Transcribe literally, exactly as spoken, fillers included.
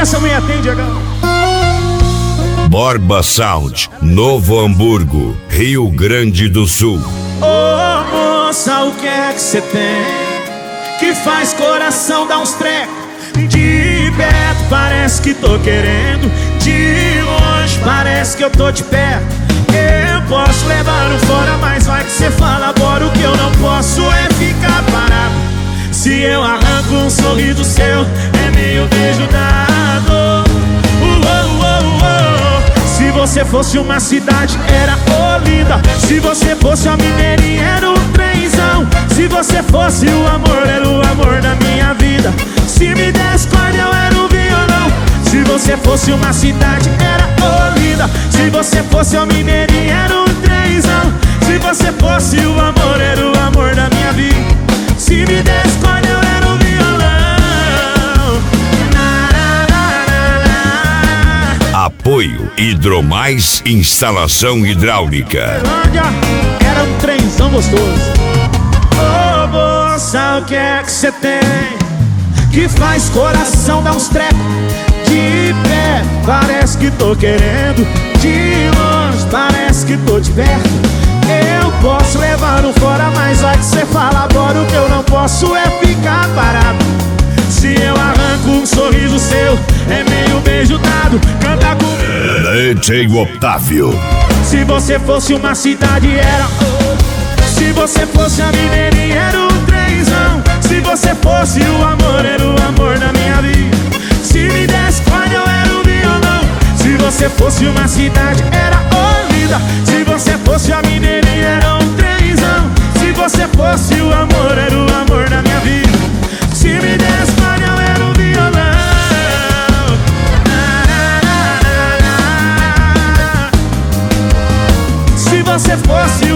essa mulher tem, Diegão? Borba Sound, Novo Hamburgo, Rio Grande do Sul. Ô oh, moça, o que é que cê tem que faz coração dar uns trecos? De perto parece que tô querendo, de longe parece que eu tô de perto. Eu posso levar no fora, mas vai que cê fala agora. O que eu não posso é ficar parado. Se eu arranco um sorriso seu, é meio beijo dado. uh, uh, uh, uh. Se você fosse uma cidade, era Olinda. Se você fosse uma mineirinha, era um trenzão. Se você fosse o amor, era o amor da minha vida. Se me desse corda, eu era um violão. Se você fosse uma cidade, era Olinda. Se você fosse uma mineirinha, era um trenzão. Se você fosse o amor, era o amor da minha vida. Se me desse corda, eu era um violão. Na, na, na, na, na. Apoio Hidromais Instalação Hidráulica. Era um trenzão gostoso. Ô moça, o que é que cê tem que faz coração dar uns trecos? De pé parece que tô querendo, de longe parece que tô de perto. Eu posso levar no fora, mas vai que cê fala agora. O que eu não posso é ficar parado. Se eu arranco um sorriso seu, é meio beijo dado. Canta comigo, D J Otávio. Se você fosse uma cidade, era Se você fosse a mineirinha, era um trenzão. Se você fosse o amor, era o amor da minha vida. Se me desse corda, eu era um violão. Se você fosse uma cidade, era Olinda. Se você fosse a mineirinha, era um trenzão. Se você fosse o amor, era o amor da minha vida. Se me desse corda, eu era um violão. Na, na, na, na, na. Se você fosse